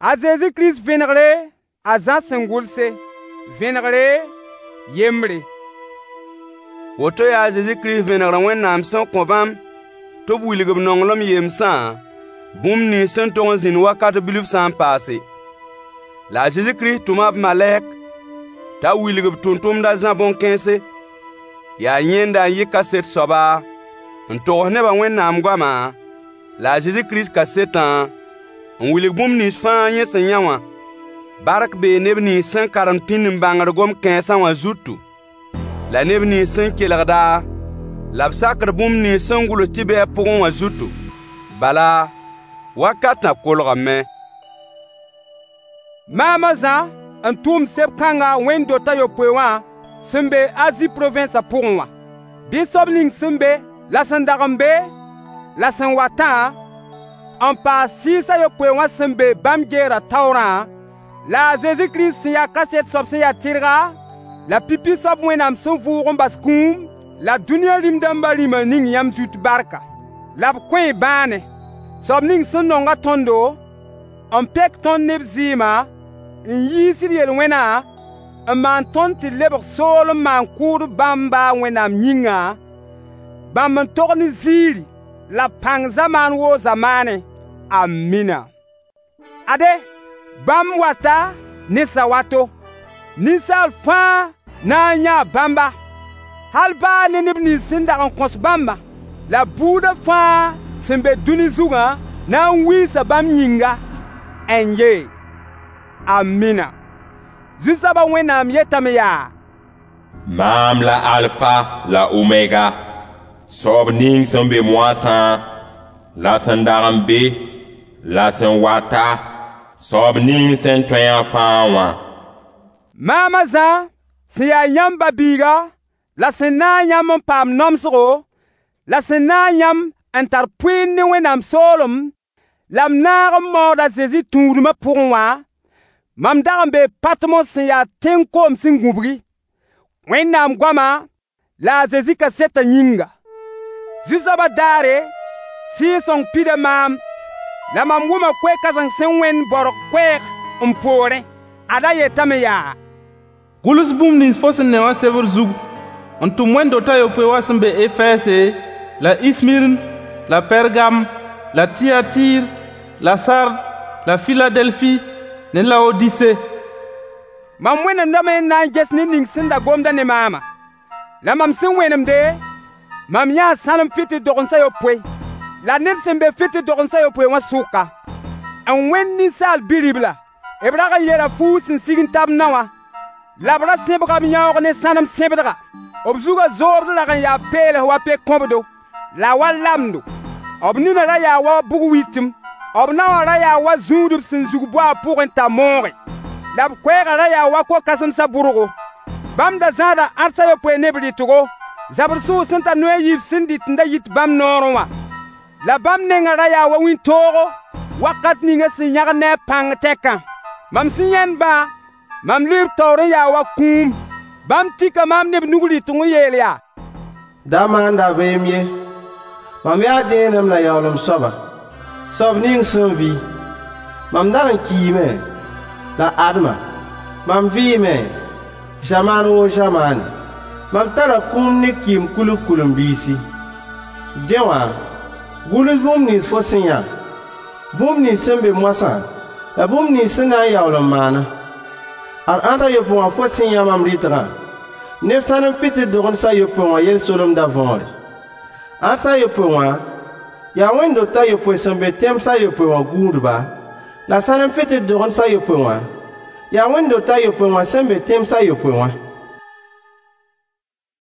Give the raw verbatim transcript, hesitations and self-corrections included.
A Jésus Christ vénéré, a Jean Sengulse, vénéré, yemre. Woto ya Jésus Christ vénéré Wẽnnaam sẽn kõ bãmb tɩ b wilg b nonglem yemsã bũmb nins sẽn tog n zĩnd wakat bilf sã n paase. La a Jésus Christ tʋma b malɛk t'a wilg b tʋm-tʋmda zã bõn-kãense. Yaa yẽnda n yɩ kaset soaba n togs nebã Wẽnnaam goamã, la a Jésus Christ kasetã n wilg bũmb nins fãa yẽ sẽn yã wã. Bark bee neb nins sẽn karem pĩnd n bãngr gom-kãensã wã zutu, la neb nins sẽn kelgda, la b sakd bũmb nins sẽn gʋls tɩ bɩ a pʋgẽ wã zutu. Bala, wakatã kolgame. Maama Zã n tʋʋm seb-kãnga wẽn-dotã yopoe wã sẽn be Azi provinsã pʋgẽ wã. Bɩ-soab ning sẽn be la sẽn dag n be la sẽn watã n paas sɩɩsã yopoe wã sẽn be bãmb geerã taoorã, la a Jésus Christ sẽn yaa kaset soab sẽn yaa tɩrga, la pipi soab Wẽnnaam sẽn vʋʋg n bas kũum, la dũniyã rĩm-dãmbã rĩmã ning yãmb zut barka. La b kõe bãane, soab ning sẽn nonga tõndo n pek tõnd neb zɩɩmã n yiisd yel-wẽnã n maan tõnd tɩ lebg sool n maan kʋʋd bãmba Wẽnnaam yĩnga, bãmb n tog ne ziiri la pãng zamaan woo zamaane. Amina. Ade, bãmb wata ne sawato. Ninsaal fãa na n yãa bãmba, hal baa ne neb nins sẽn dag n kõs bãmba, la buudã fãa sẽn be dũni zugã na n wiisa bãmb yĩnga. N ye. Amina. Zu-soabã Wẽnnaam yetame yaa: Maam la Alfa la Omega, soab ning sẽn be moasã, la sẽn dag n be, la sẽn wata, soab ning sẽn tõe-a fãa wã. Maama Zã sẽn yaa yãmb ba-biiga, la sẽn na n yãmb n paam nomsgo, la sẽn na n yãmb n tar pʋɩɩn ne Wẽnnaam soolem, la m naag n maood a Zezi tũudmã pʋgẽ wã, mam dag n bee Patmos sẽn yaa tẽn-koom sẽn gũbgi, Wẽnnaam goamã la a Zezi kasetã yĩnga. Zu-soabã daare, Sɩɩg-sõng pida maam, la mam wʋma koe-kãseng sẽn wẽnd borg koɛɛg n poorẽ. Ada yetame yaa: Gʋls bũmb nins fo sẽn ne wã sebr zug, n tʋm wẽn-dotã yopoe wã sẽn be Efɛɛse, la Ismirn, la Pɛrgam, la Tiyatɩɩr, la Sard, la Filadelfi, ne Laodise. Mam wẽnemdame n na n ges ned ning sẽn da gomda ne maama. La mam sẽn wẽnemde, mam yãa sãlem fɩtɩ dogensã yopoe, la ned sẽn be fɩtɩ dogensã yopoe wã sʋka, n wẽnd ninsaal bi-ribla, b rag n yera fuug sẽn sig n tab naowã, la b ra sẽbga b yãoog ne sãnem sẽbdga. B zugã zoobd rag n yaa peels wa pe-kõbdo, la wa lamdo. B nina ra yaa wa bug-wɩtm, b naowã ra yaa wa zũudb sẽn zug boa pʋgẽ t'a mooge, la b koɛɛgã ra yaa wa ko-kãsemsã bʋrgo. Bãmb da zãada ãrsã yopoe ne b rɩtgo, zabr sʋʋg sẽn tar noɛ yiib sẽn dɩt n da yit bãmb noorẽ wã, la bãmb nengã ra yaa wa wĩntoogo, wakat ninga sẽn yãgd ne a pãng tɛkã. Mam sẽn yãnd bã, mam lʋɩb taoor n yaa wa kũum. Bãmb tika maam neb nug rɩtg n yeel yaa: Da maanda beem ye, mam yaa dẽenem la yaoolem soaba, soab ning sẽn vɩ. Mam dag n kiime, la adma, mam vɩɩme, zamaan woo zamaane. Mam tara kũum ne kɩɩm kulg-kulum biisi. Dẽ wã, gʋls bũmb nins fo sẽn yã, bũmb nins sẽn be moasã, la bũmb nins sẽn na n yaool n maana. Ad ãntã yopoe wã fo sẽn yã mam rɩtgã, neb sãnem fɩtr dogensã yopoe wã yel-soolem da võore. Ãnsã yopoe wã yaa wẽn-dotã yopoe sẽn be tẽmsã yopoe wã gũudba, la sãnem fɩtr dogensã yopoe wã yaa wẽn-dotã yopoe wã sẽn be tẽmsã yopoe wã.